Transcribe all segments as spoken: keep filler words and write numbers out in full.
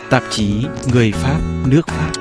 tạp chí Người Pháp, nước Pháp.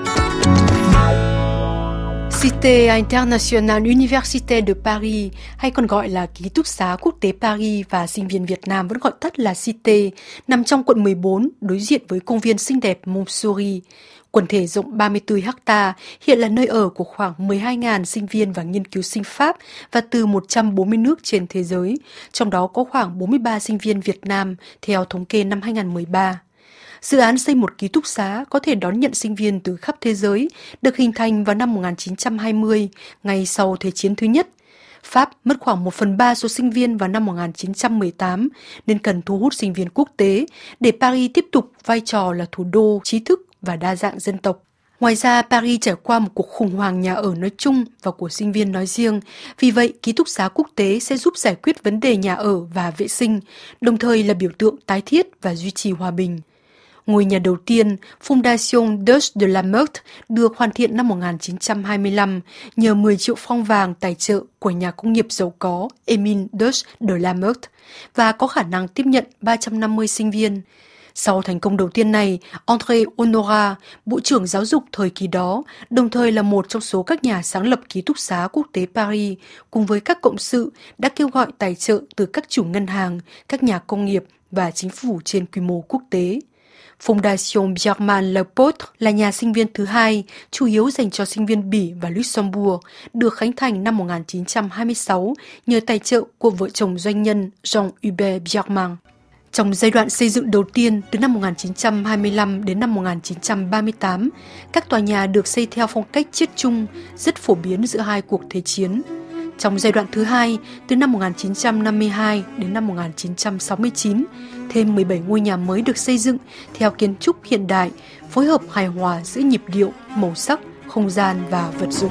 Cité Internationale Université de Paris, hay còn gọi là ký túc xá quốc tế Paris và sinh viên Việt Nam vẫn gọi tắt là Cité, nằm trong quận mười bốn, đối diện với công viên xinh đẹp Montsouris. Quần thể rộng ba mươi tư ha, hiện là nơi ở của khoảng mười hai nghìn sinh viên và nghiên cứu sinh Pháp và từ một trăm bốn mươi nước trên thế giới, trong đó có khoảng bốn mươi ba sinh viên Việt Nam, theo thống kê năm hai nghìn không trăm mười ba. Dự án xây một ký túc xá có thể đón nhận sinh viên từ khắp thế giới, được hình thành vào năm một nghìn chín trăm hai mươi, ngay sau Thế chiến thứ nhất. Pháp mất khoảng một phần ba số sinh viên vào năm một nghìn chín trăm mười tám, nên cần thu hút sinh viên quốc tế để Paris tiếp tục vai trò là thủ đô trí thức và đa dạng dân tộc. Ngoài ra, Paris trải qua một cuộc khủng hoảng nhà ở nói chung và của sinh viên nói riêng. Vì vậy, ký túc xá quốc tế sẽ giúp giải quyết vấn đề nhà ở và vệ sinh, đồng thời là biểu tượng tái thiết và duy trì hòa bình. Ngôi nhà đầu tiên, Fondation Deutsche de la Meurthe, được hoàn thiện năm một nghìn chín trăm hai mươi lăm nhờ mười triệu franc vàng tài trợ của nhà công nghiệp giàu có Emile Deutsche de la Meurthe và có khả năng tiếp nhận ba trăm năm mươi sinh viên. Sau thành công đầu tiên này, André Honorat, Bộ trưởng Giáo dục thời kỳ đó, đồng thời là một trong số các nhà sáng lập ký túc xá quốc tế Paris, cùng với các cộng sự, đã kêu gọi tài trợ từ các chủ ngân hàng, các nhà công nghiệp và chính phủ trên quy mô quốc tế. Fondation Biermann-Lepotre là nhà sinh viên thứ hai, chủ yếu dành cho sinh viên Bỉ và Luxembourg, được khánh thành năm một nghìn chín trăm hai mươi sáu nhờ tài trợ của vợ chồng doanh nhân Jean-Hubert Biermann. Trong giai đoạn xây dựng đầu tiên từ năm một nghìn chín trăm hai mươi lăm đến năm một nghìn chín trăm ba mươi tám, các tòa nhà được xây theo phong cách chiết chung, rất phổ biến giữa hai cuộc thế chiến. Trong giai đoạn thứ hai, từ năm một nghìn chín trăm năm mươi hai đến năm một nghìn chín trăm sáu mươi chín, thêm mười bảy ngôi nhà mới được xây dựng theo kiến trúc hiện đại, phối hợp hài hòa giữa nhịp điệu, màu sắc, không gian và vật dụng.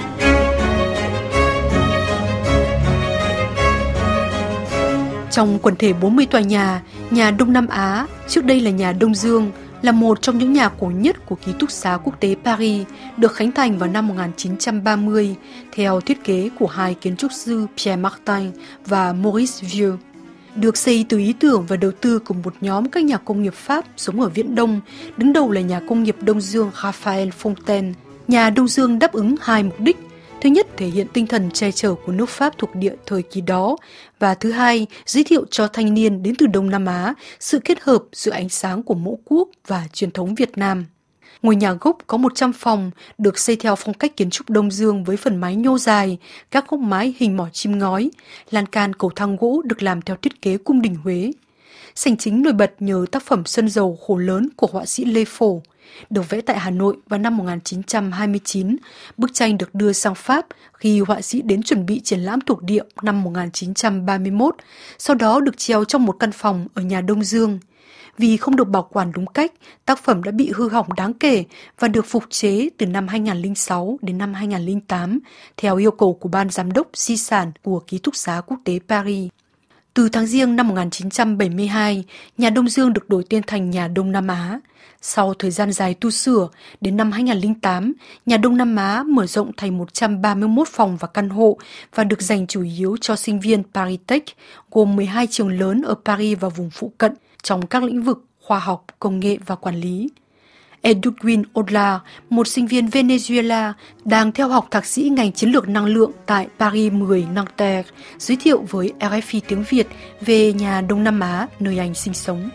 Trong quần thể bốn mươi tòa nhà, nhà Đông Nam Á, trước đây là nhà Đông Dương, là một trong những nhà cổ nhất của ký túc xá quốc tế Paris, được khánh thành vào năm một nghìn chín trăm ba mươi theo thiết kế của hai kiến trúc sư Pierre Martin và Maurice Vieux. Được xây từ ý tưởng và đầu tư của một nhóm các nhà công nghiệp Pháp sống ở Viễn Đông, đứng đầu là nhà công nghiệp Đông Dương Raphael Fontaine. Nhà Đông Dương đáp ứng hai mục đích. Thứ nhất, thể hiện tinh thần che chở của nước Pháp thuộc địa thời kỳ đó, và thứ hai, giới thiệu cho thanh niên đến từ Đông Nam Á sự kết hợp giữa ánh sáng của mẫu quốc và truyền thống Việt Nam. Ngôi nhà gốc có một trăm phòng, được xây theo phong cách kiến trúc Đông Dương với phần mái nhô dài, các góc mái hình mỏ chim ngói, lan can cầu thang gỗ được làm theo thiết kế cung đình Huế. Sảnh chính nổi bật nhờ tác phẩm Sân dầu khổ lớn của họa sĩ Lê Phổ. Được vẽ tại Hà Nội vào năm một nghìn chín trăm hai mươi chín, bức tranh được đưa sang Pháp khi họa sĩ đến chuẩn bị triển lãm thuộc địa năm một nghìn chín trăm ba mươi mốt, sau đó được treo trong một căn phòng ở nhà Đông Dương. Vì không được bảo quản đúng cách, tác phẩm đã bị hư hỏng đáng kể và được phục chế từ năm hai nghìn không trăm lẻ sáu đến năm hai nghìn không trăm lẻ tám, theo yêu cầu của Ban Giám đốc Di sản của ký túc xá quốc tế Paris. Từ tháng Giêng năm một nghìn chín trăm bảy mươi hai, nhà Đông Dương được đổi tên thành nhà Đông Nam Á. Sau thời gian dài tu sửa, đến năm hai nghìn không trăm lẻ tám, nhà Đông Nam Á mở rộng thành một trăm ba mươi mốt phòng và căn hộ và được dành chủ yếu cho sinh viên Paris Tech, gồm mười hai trường lớn ở Paris và vùng phụ cận trong các lĩnh vực khoa học, công nghệ và quản lý. Edwin Odlar, một sinh viên Venezuela đang theo học thạc sĩ ngành chiến lược năng lượng tại Paris mười Nanterre, giới thiệu với rờ ép i tiếng Việt về nhà Đông Nam Á nơi anh sinh sống.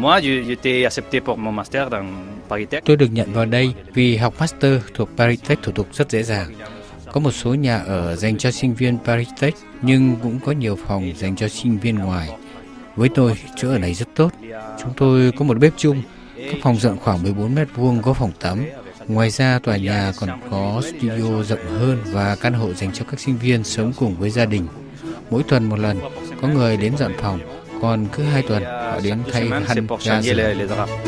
Tôi được nhận vào đây vì học master thuộc Paris Tech thủ tục rất dễ dàng. Có một số nhà ở dành cho sinh viên Paris Tech, nhưng cũng có nhiều phòng dành cho sinh viên ngoài. Với tôi, chỗ ở này rất tốt. Chúng tôi có một bếp chung, các phòng rộng khoảng mười bốn mét vuông có phòng tắm. Ngoài ra, tòa nhà còn có studio rộng hơn và căn hộ dành cho các sinh viên sống cùng với gia đình. Mỗi tuần một lần, có người đến dọn phòng, còn cứ hai tuần họ đến thay khăn ga giường.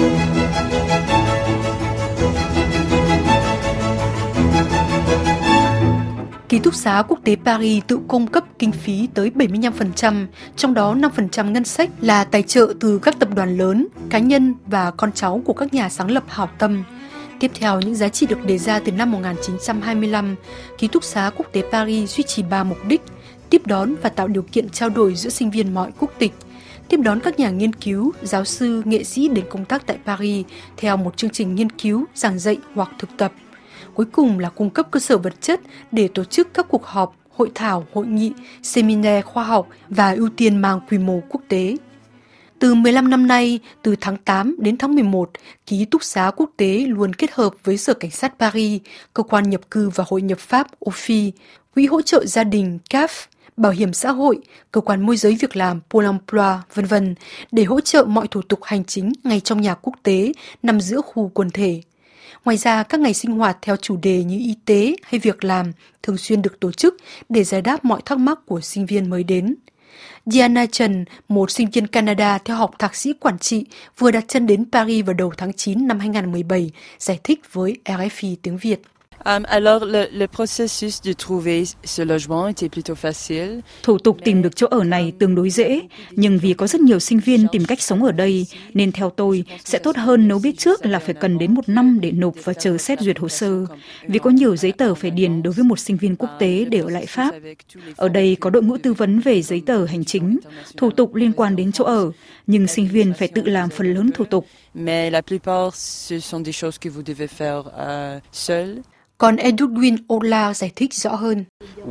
Ký túc xá quốc tế Paris tự cung cấp kinh phí tới bảy mươi lăm phần trăm, trong đó năm phần trăm ngân sách là tài trợ từ các tập đoàn lớn, cá nhân và con cháu của các nhà sáng lập hảo tâm. Tiếp theo những giá trị được đề ra từ năm một nghìn chín trăm hai mươi lăm, ký túc xá quốc tế Paris duy trì ba mục đích: tiếp đón và tạo điều kiện trao đổi giữa sinh viên mọi quốc tịch, tiếp đón các nhà nghiên cứu, giáo sư, nghệ sĩ đến công tác tại Paris theo một chương trình nghiên cứu, giảng dạy hoặc thực tập. Cuối cùng là cung cấp cơ sở vật chất để tổ chức các cuộc họp, hội thảo, hội nghị, seminar khoa học và ưu tiên mang quy mô quốc tế. Từ mười lăm năm nay, từ tháng tám đến tháng mười một, ký túc xá quốc tế luôn kết hợp với Sở Cảnh sát Paris, Cơ quan nhập cư và hội nhập Pháp O F I, Quỹ hỗ trợ gia đình C A F, Bảo hiểm xã hội, Cơ quan môi giới việc làm Pôle emploi, vân vân để hỗ trợ mọi thủ tục hành chính ngay trong nhà quốc tế nằm giữa khu quần thể. Ngoài ra, các ngày sinh hoạt theo chủ đề như y tế hay việc làm thường xuyên được tổ chức để giải đáp mọi thắc mắc của sinh viên mới đến. Diana Trần, một sinh viên Canada theo học thạc sĩ quản trị, vừa đặt chân đến Paris vào đầu tháng chín năm hai không một bảy, giải thích với R F I tiếng Việt. Um, alors, le, le processus de trouver ce logement était plutôt facile. Thủ tục tìm được chỗ ở này tương đối dễ, nhưng vì có rất nhiều sinh viên tìm cách sống ở đây, nên theo tôi sẽ tốt hơn nếu biết trước là phải cần đến một năm để nộp và chờ xét duyệt hồ sơ, vì có nhiều giấy tờ phải điền đối với một sinh viên quốc tế để ở lại Pháp. Ở đây có đội ngũ tư vấn về giấy tờ hành chính, thủ tục liên quan đến chỗ ở, nhưng sinh viên phải tự làm phần lớn thủ tục. Mais la plupart, ce sont des choses que vous devez faire uh, seul. Còn Edwin Ola giải thích rõ hơn.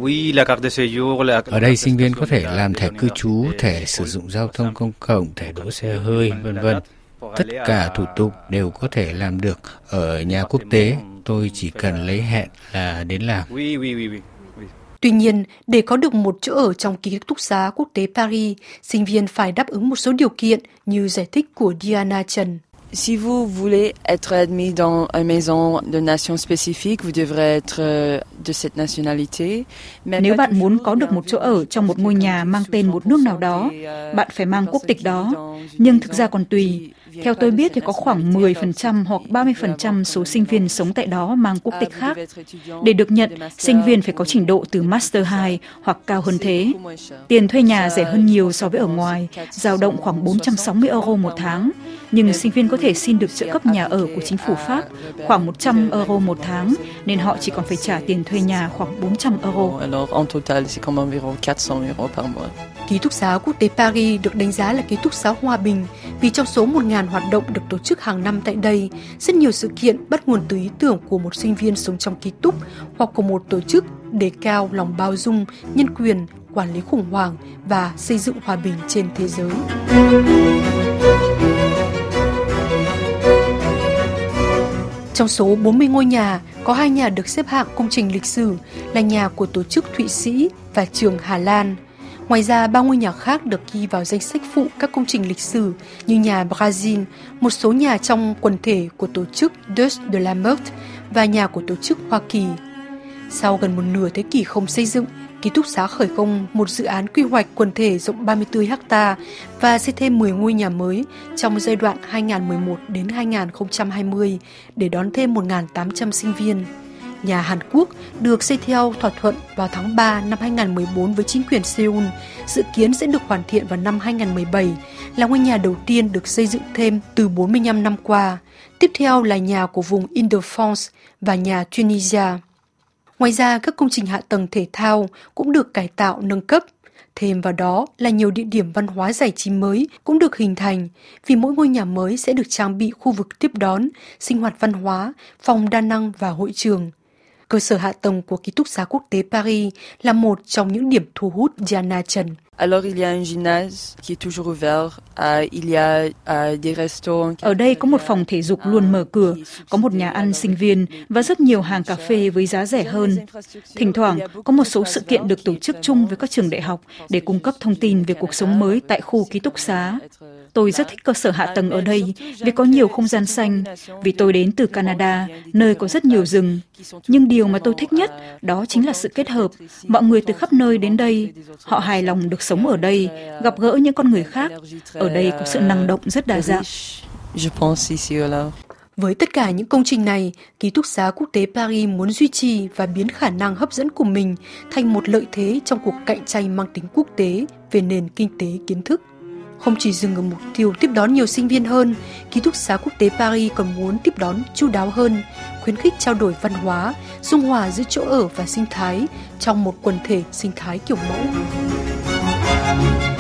Ở đây sinh viên có thể làm thẻ cư trú, thẻ sử dụng giao thông công cộng, thẻ đỗ xe hơi, vân vân. Tất cả thủ tục đều có thể làm được ở nhà quốc tế. Tôi chỉ cần lấy hẹn là đến làm. Tuy nhiên, để có được một chỗ ở trong ký túc xá quốc tế Paris, sinh viên phải đáp ứng một số điều kiện như giải thích của Diana Trần. Si vous voulez être admis dans une maison de nation spécifique, vous devrez être de cette nationalité. Nếu bạn muốn có được một chỗ ở trong một ngôi nhà mang tên một nước nào đó, bạn phải mang quốc tịch đó. Nhưng thực ra còn tùy. Theo tôi biết thì có khoảng mười phần trăm hoặc ba mươi phần trăm số sinh viên sống tại đó mang quốc tịch khác. Để được nhận, sinh viên phải có trình độ từ Master hai hoặc cao hơn thế. Tiền thuê nhà rẻ hơn nhiều so với ở ngoài, dao động khoảng bốn trăm sáu mươi euro một tháng. Nhưng sinh viên có thể xin được trợ cấp nhà ở của chính phủ Pháp khoảng một trăm euro một tháng, nên họ chỉ còn phải trả tiền thuê nhà khoảng bốn trăm euro. Ký túc xá quốc tế Paris được đánh giá là ký túc xá hòa bình vì trong số một nghìn hoạt động được tổ chức hàng năm tại đây, rất nhiều sự kiện bắt nguồn từ ý tưởng của một sinh viên sống trong ký túc hoặc của một tổ chức đề cao lòng bao dung, nhân quyền, quản lý khủng hoảng và xây dựng hòa bình trên thế giới. Trong số bốn mươi ngôi nhà, có hai nhà được xếp hạng công trình lịch sử là nhà của tổ chức Thụy Sĩ và trường Hà Lan. Ngoài ra, ba ngôi nhà khác được ghi vào danh sách phụ các công trình lịch sử như nhà Brazil, một số nhà trong quần thể của tổ chức Deux de la Meurthe và nhà của tổ chức Hoa Kỳ. Sau gần một nửa thế kỷ không xây dựng, ký túc xá khởi công một dự án quy hoạch quần thể rộng ba mươi tư héc ta và xây thêm mười ngôi nhà mới trong giai đoạn hai nghìn không trăm mười một đến hai nghìn không trăm hai mươi để đón thêm một nghìn tám trăm sinh viên. Nhà Hàn Quốc được xây theo thỏa thuận vào tháng ba năm hai nghìn không trăm mười bốn với chính quyền Seoul, dự kiến sẽ được hoàn thiện vào năm hai nghìn không trăm mười bảy, là ngôi nhà đầu tiên được xây dựng thêm từ bốn mươi lăm năm qua. Tiếp theo là nhà của vùng Île-de-France và nhà Tunisia. Ngoài ra, các công trình hạ tầng thể thao cũng được cải tạo nâng cấp. Thêm vào đó là nhiều địa điểm văn hóa giải trí mới cũng được hình thành, vì mỗi ngôi nhà mới sẽ được trang bị khu vực tiếp đón, sinh hoạt văn hóa, phòng đa năng và hội trường. Cơ sở hạ tầng của ký túc xá quốc tế Paris là một trong những điểm thu hút Diana Trần. Alors il y a un gymnase qui est toujours ouvert, uh, il y a uh, des restaurants. Ở đây có một phòng thể dục luôn mở cửa, có một nhà ăn sinh viên và rất nhiều hàng cà phê với giá rẻ hơn. Thỉnh thoảng có một số sự kiện được tổ chức chung với các trường đại học để cung cấp thông tin về cuộc sống mới tại khu ký túc xá. Tôi rất thích cơ sở hạ tầng ở đây vì có nhiều không gian xanh, vì tôi đến từ Canada, nơi có rất nhiều rừng. Nhưng điều mà tôi thích nhất đó chính là sự kết hợp. Mọi người từ khắp nơi đến đây, họ hài lòng được sống ở đây, gặp gỡ những con người khác. Ở đây có sự năng động rất đa dạng. Với tất cả những công trình này, ký túc xá quốc tế Paris muốn duy trì và biến khả năng hấp dẫn của mình thành một lợi thế trong cuộc cạnh tranh mang tính quốc tế về nền kinh tế kiến thức. Không chỉ dừng ở mục tiêu tiếp đón nhiều sinh viên hơn, ký túc xá quốc tế Paris còn muốn tiếp đón chu đáo hơn, khuyến khích trao đổi văn hóa, dung hòa giữa chỗ ở và sinh thái trong một quần thể sinh thái kiểu mẫu.